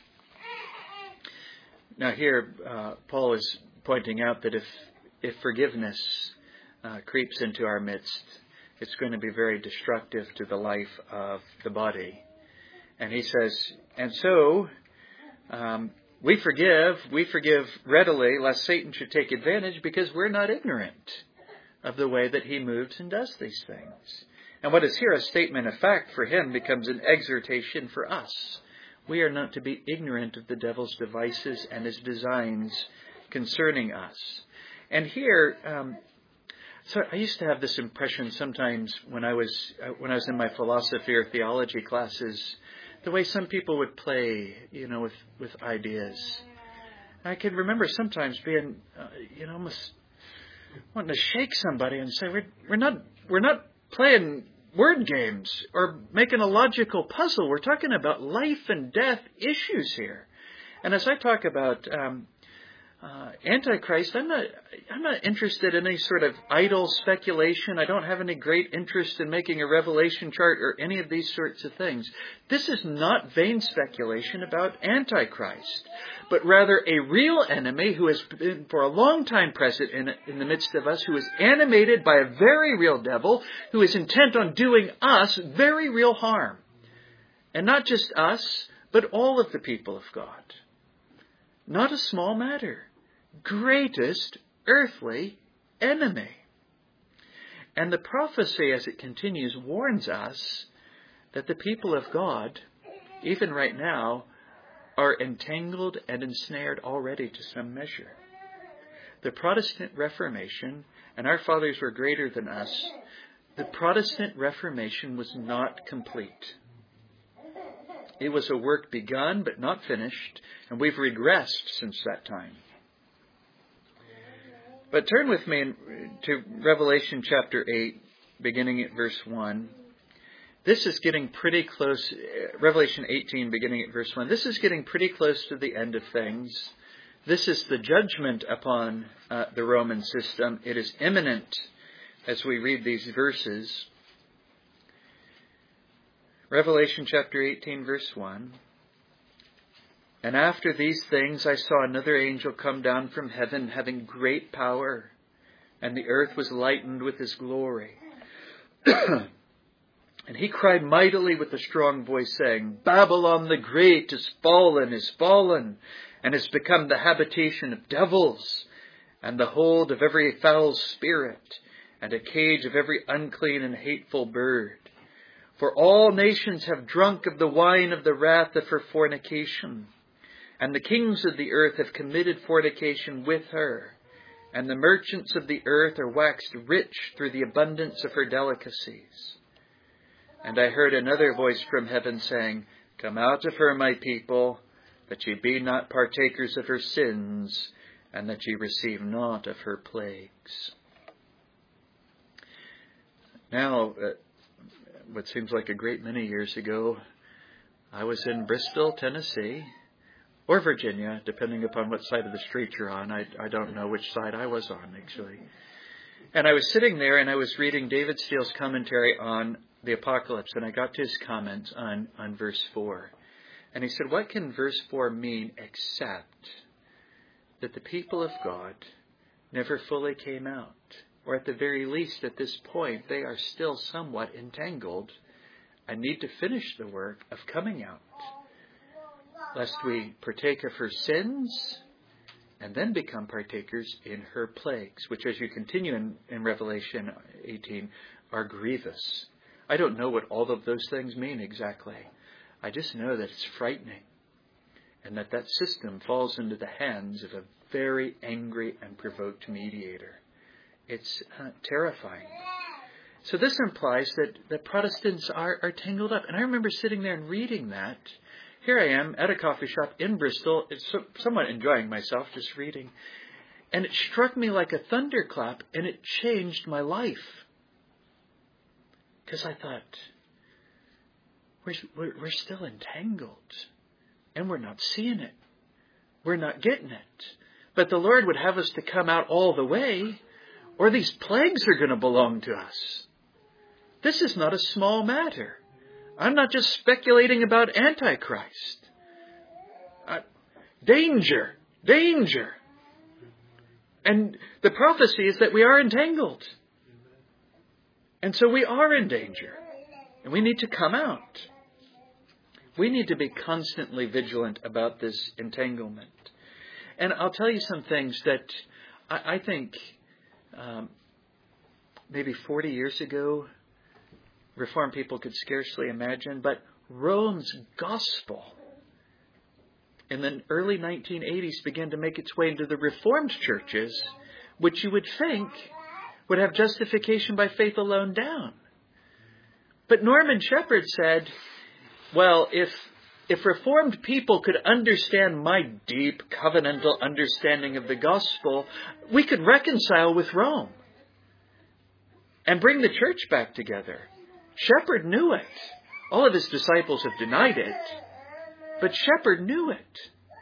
Now here, uh, Paul is pointing out that if, if forgiveness uh, creeps into our midst, it's going to be very destructive to the life of the body. And he says, and so, um, we forgive, we forgive readily, lest Satan should take advantage, because we're not ignorant of the way that he moves and does these things. And what is here a statement of fact for him becomes an exhortation for us. We are not to be ignorant of the devil's devices and his designs concerning us. And here, um, so I used to have this impression sometimes when I was uh, when I was in my philosophy or theology classes, the way some people would play, you know, with, with ideas. I can remember sometimes being, uh, you know, almost wanting to shake somebody and say, we're, we're not we're not playing word games or making a logical puzzle. We're talking about life and death issues here. And as I talk about um, uh, Antichrist, I'm not I'm not interested in any sort of idle speculation. I don't have any great interest in making a revelation chart or any of these sorts of things. This is not vain speculation about Antichrist, but rather a real enemy who has been for a long time present in, in the midst of us, who is animated by a very real devil, who is intent on doing us very real harm. And not just us, but all of the people of God. Not a small matter. Greatest earthly enemy. And the prophecy, as it continues, warns us that the people of God, even right now, are entangled and ensnared already to some measure. The Protestant Reformation, and our fathers were greater than us, the Protestant Reformation was not complete. It was a work begun but not finished, and we've regressed since that time. But turn with me to Revelation chapter eight, beginning at verse one. This is getting pretty close, Revelation eighteen, beginning at verse one. This is getting pretty close to the end of things. This is the judgment upon uh, the Roman system. It is imminent as we read these verses. Revelation chapter eighteen, verse one. And after these things I saw another angel come down from heaven, having great power, and the earth was lightened with his glory. And he cried mightily with a strong voice, saying, Babylon the Great is fallen, is fallen, and has become the habitation of devils, and the hold of every foul spirit, and a cage of every unclean and hateful bird. For all nations have drunk of the wine of the wrath of her fornication, and the kings of the earth have committed fornication with her, and the merchants of the earth are waxed rich through the abundance of her delicacies. And I heard another voice from heaven saying, Come out of her, my people, that ye be not partakers of her sins, and that ye receive not of her plagues. Now, uh, what seems like a great many years ago, I was in Bristol, Tennessee, or Virginia, depending upon what side of the street you're on. I, I don't know which side I was on, actually. And I was sitting there, and I was reading David Steele's commentary on the Apocalypse, and I got to his comment on, on verse four. And he said, what can verse four mean except that the people of God never fully came out? Or at the very least, at this point, they are still somewhat entangled and need to finish the work of coming out, lest we partake of her sins and then become partakers in her plagues, which, as you continue in, in Revelation eighteen, are grievous. I don't know what all of those things mean exactly. I just know that it's frightening. and that that system falls into the hands of a very angry and provoked mediator. It's uh, terrifying. So this implies that, that Protestants are, are tangled up. And I remember sitting there and reading that. Here I am at a coffee shop in Bristol, it's so, somewhat enjoying myself just reading. And it struck me like a thunderclap, and it changed my life. Because I thought, we're, we're, we're still entangled. And we're not seeing it. We're not getting it. But the Lord would have us to come out all the way, or these plagues are going to belong to us. This is not a small matter. I'm not just speculating about Antichrist. Uh, danger, danger. And the prophecy is that we are entangled. And so we are in danger. And we need to come out. We need to be constantly vigilant about this entanglement. And I'll tell you some things that I, I think um, maybe forty years ago, Reformed people could scarcely imagine, but Rome's gospel in the early nineteen eighties began to make its way into the Reformed churches, which you would think would have justification by faith alone down. But Norman Shepherd said, well, if if Reformed people could understand my deep covenantal understanding of the gospel, we could reconcile with Rome and bring the church back together. Shepherd knew it. All of his disciples have denied it. But Shepherd knew it.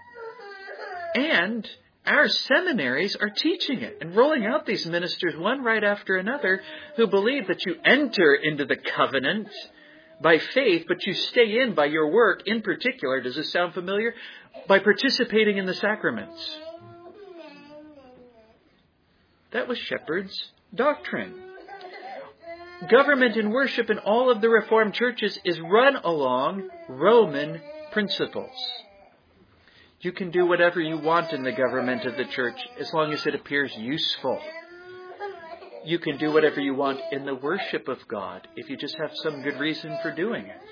And our seminaries are teaching it and rolling out these ministers one right after another who believe that you enter into the covenant by faith, but you stay in by your work. In particular, does this sound familiar? By participating in the sacraments. That was Shepherd's doctrine. Government and worship in all of the Reformed churches is run along Roman principles. You can do whatever you want in the government of the church as long as it appears useful. You can do whatever you want in the worship of God if you just have some good reason for doing it.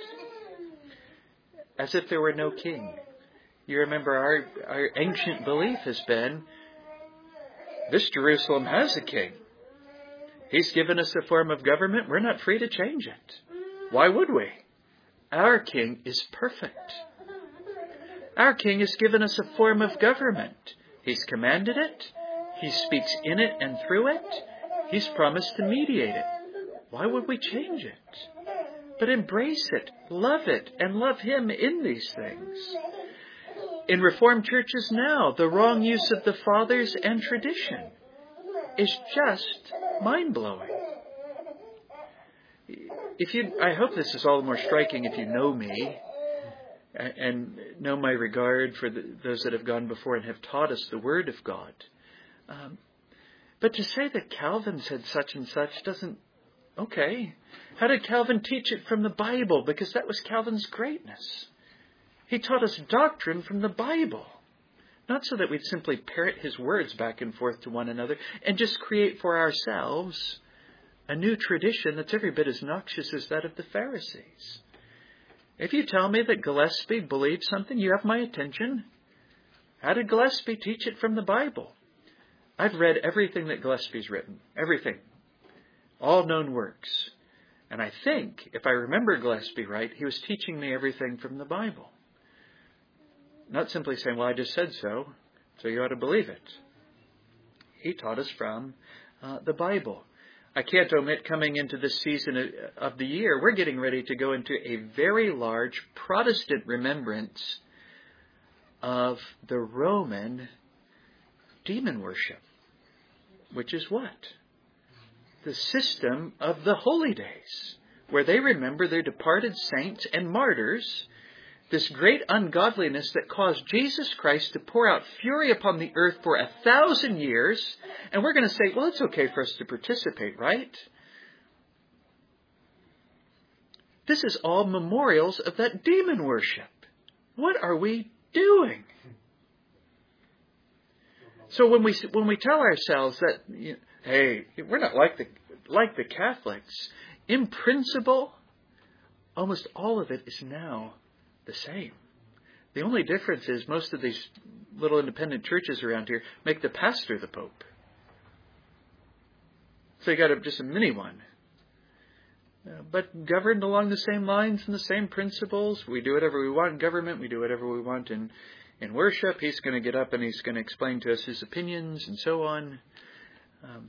As if there were no king. You remember our, our ancient belief has been, this Jerusalem has a king. He's given us a form of government. We're not free to change it. Why would we? Our king is perfect. Our king has given us a form of government. He's commanded it. He speaks in it and through it. He's promised to mediate it. Why would we change it? But embrace it, love it, and love him in these things. In Reformed churches now, the wrong use of the fathers and tradition is just mind-blowing. If you, I hope this is all the more striking if you know me and know my regard for the, those that have gone before and have taught us the Word of God. Um, but to say that Calvin said such and such doesn't, okay. How did Calvin teach it from the Bible? Because that was Calvin's greatness. He taught us doctrine from the Bible. Not so that we'd simply parrot his words back and forth to one another and just create for ourselves a new tradition that's every bit as noxious as that of the Pharisees. If you tell me that Gillespie believed something, you have my attention. How did Gillespie teach it from the Bible? I've read everything that Gillespie's written. Everything. All known works. And I think, if I remember Gillespie right, he was teaching me everything from the Bible. Not simply saying, well, I just said so, so you ought to believe it. He taught us from uh, the Bible. I can't omit coming into this season of the year, we're getting ready to go into a very large Protestant remembrance of the Roman demon worship. Which is what? The system of the holy days, where they remember their departed saints and martyrs, this great ungodliness that caused Jesus Christ to pour out fury upon the earth for a thousand years. And we're going to say, well, it's okay for us to participate, right? This is all memorials of that demon worship. What are we doing? So when we when we tell ourselves that, you know, hey, we're not like the like the Catholics, in principle, almost all of it is now the same. The only difference is most of these little independent churches around here make the pastor the Pope. So you got a, just a mini one. Uh, but governed along the same lines and the same principles. We do whatever we want in government. We do whatever we want in, in worship. He's going to get up and he's going to explain to us his opinions and so on. Um,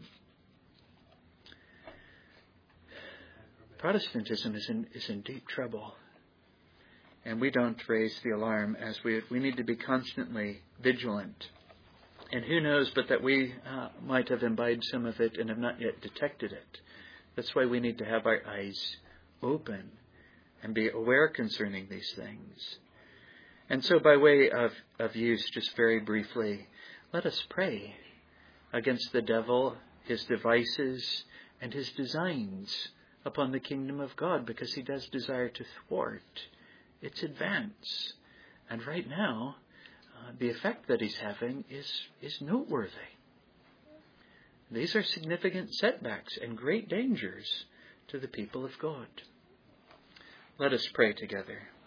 Protestantism is in, is in deep trouble. And we don't raise the alarm as we we need to be constantly vigilant. And who knows but that we uh, might have imbibed some of it and have not yet detected it. That's why we need to have our eyes open and be aware concerning these things. And so by way of, of use, just very briefly, let us pray against the devil, his devices, and his designs upon the kingdom of God, because he does desire to thwart its advance. And right now, uh, the effect that he's having is, is noteworthy. These are significant setbacks and great dangers to the people of God. Let us pray together.